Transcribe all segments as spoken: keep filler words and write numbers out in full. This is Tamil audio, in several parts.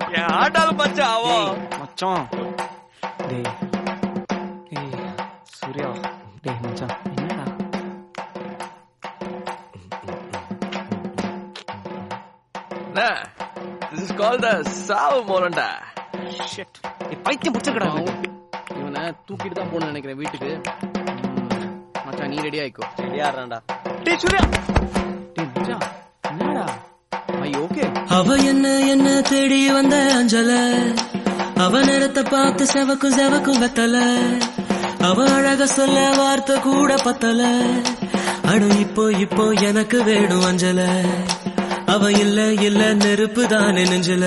ஆட்டாலும் மச்சான் அவன் மச்சான். டேய் ஏய் சூர்யா, டேய் மச்சான் என்னடா? This is called the சாவு மோரண்டா. Shit. ஏய் பைத்தியம் புடிச்சக்கடா. இவனை தூக்கிட்டு தான் போகணும்னு நினைக்கிறேன் வீட்டுக்கு. மச்சான் நீ ரெடி ஆயிக்கோ. ரெடியாறான்டா. டேய் சூர்யா. டேய் மச்சான் என்னடா? ஐ ஓகே. அவ என்ன என்ன தேடி வந்த அஞ்சல, அவ நேரத்தை பார்த்து செவக்கும் செவக்கும் வெத்தல, அவ அழக சொல்ல வார்த்தை கூட பத்தல, அடு இப்போ இப்போ எனக்கு வேணும் அஞ்சல, அவ இல்ல இல்ல நெருப்பு தானே நெஞ்சல.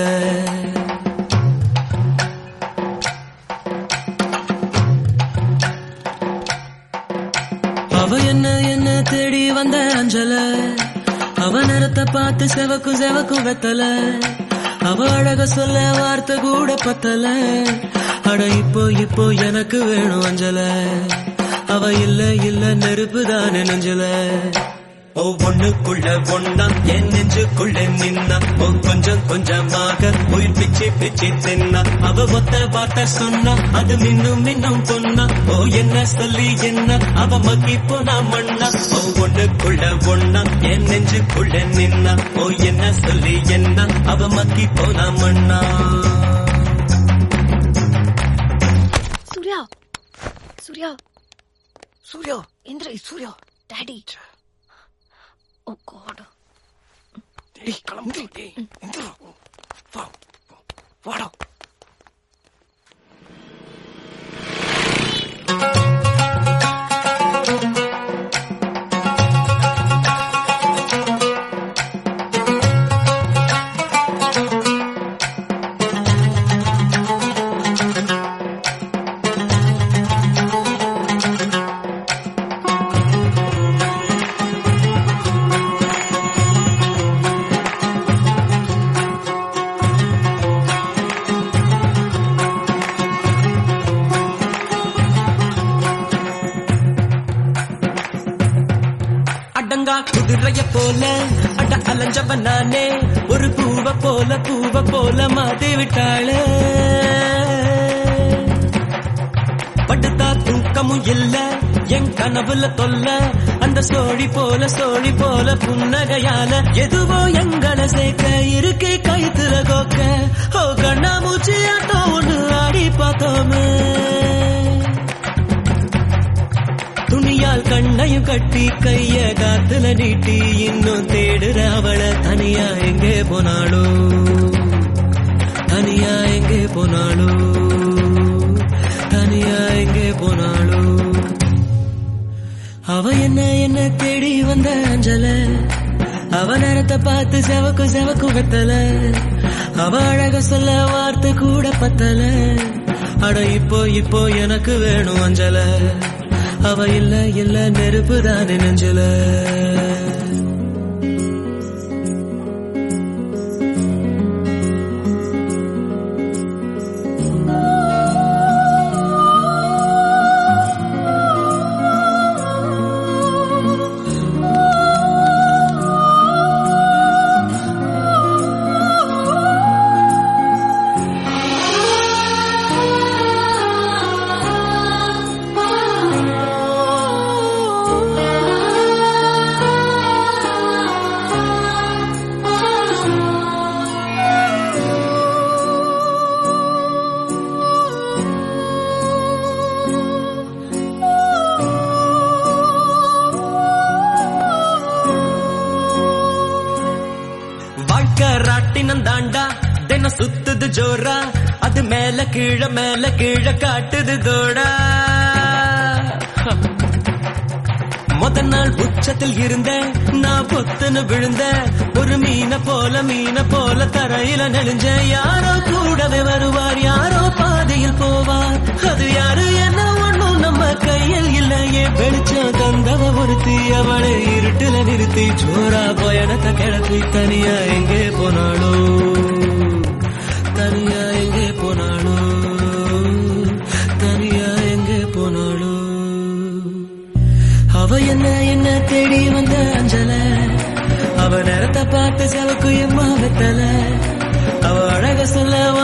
அவ என்ன என்ன தேடி வந்த அஞ்சல, அவ நேரத்தை பார்த்து செவக்கும் செவக்கும் வெத்தல, அவ அழக சொல்ல வார்த்தை கூட பத்தல, அட இப்போ இப்போ எனக்கு வேணும் அஞ்சல, அவ இல்ல இல்ல நெருப்பு தானே நெஞ்சல. ஒவ்வொன்னுக்குள்ள ஒன்னா என் நெஞ்சுக்குள்ள நின்னா, கொஞ்சம் கொஞ்சமாக உயிர் பிச்சு பிச்சு தின்னா, அவ ஒத்த வார்த்தை சொன்னா அது மின்னும் மின்னும் பொன்னா, ஓ என்ன சொல்லி என்ன அவ மக்கி போனா மண்ணா. ஒவ்வொன்னுக்குள்ள ஒன்னா என் நெஞ்சுக்குள்ள நின்னா, ஓ என்ன சொல்லி என்ன அவ மக்கி போனா மண்ணா. Surya Surya Surya Indra Surya daddy. Oh God. டேய் கிளம்பு. டேய் எந்திரா. வா வாடா. அடங்கா குதிரைய போல அட அலைஞ்சவன் நானே, ஒரு பூவ போல பூவ போல மாத்தி விட்டாளே, படுத்தா தூக்கமும் இல்ல என் கனவுல தொல்ல, அந்த சோழி போல சோழி போல புன்னகையால எதுவோ எங்களை சேர்க்க இருக்கை கைத்துல கோக்க, ஓ கண்ணா மூச்சி ஆட்டம் ஒண்ணு ஆடி பார்த்தோமே, துணியால் கண்ணையும் கட்டி கைய காத்துல நீட்டி இன்னும் தேடுற அவள, தனியா எங்கே போனாளோ தனியா எங்கே போனாளோ தனியா எங்கே போனாளோ. அவ என்ன என்ன தேடி வந்த அஞ்சல, அவ நேரத்தை பார்த்து செவக்கும் செவக்கும் வெத்தல, அவ அழக சொல்ல வார்த்தை கூட பத்தல, அட இப்போ இப்போ எனக்கு வேணும் அஞ்சல, அவ இல்ல இல்ல நெருப்பு தானே நெஞ்சல. ராட்டினம் தாண்டா தின சுத்துது ஜோரா, அது மேல கீழ மேல கீழ காட்டுது தோடா, முத நாள் உச்சத்தில் இருந்த நான் பொத்துன்னு விழுந்த, ஒரு மீன போல மீன போல தரையில நெளிஞ்ச, யாரோ கூடவே வருவார் யாரோ பாதையில் போவார், அது யாரு என்ன ஒண்ணும் நம்ம கையில் இல்லையே, வெளிச்சம் தந்தவ ஒருத்தி அவளை இருட்டுல நிறுத்தி ஜோரா பயணத்தை கிளப்பி தனியா எங்கே போனாளோ தனியா எங்கே போனாளோ தனியா எங்கே போனாளோ. அவ என்ன என்ன தேடி வந்த அஞ்சல, அவ நேரத்தை பார்த்து செவக்கு எம்மா வெத்தல, அவ அழக சொல்ல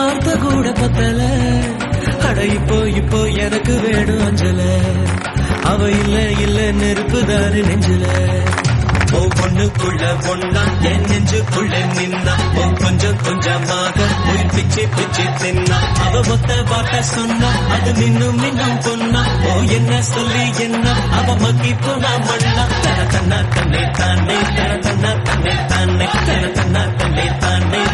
அவ இல்ல இல்ல நெருப்புதாரு நெஞ்சுல ஓ பொண்ணுக்குள்ள பொண்ணா என் நெஞ்சுக்குள்ள நின்னா ஓ கொஞ்சம் கொஞ்சமாக உயிர் பிச்சு பிச்சு தின்னா அவ ஒத்த வாட்ட சொன்னா அது மின்னும் மின்னும் பொண்ணா ஓ என்ன சொல்லி என்ன அவ மக்கி போனா மண்ணா தன தன்னா தன்னை தானே தன தன்னா தன்னை தானே தன தன்னா தன்னை தானே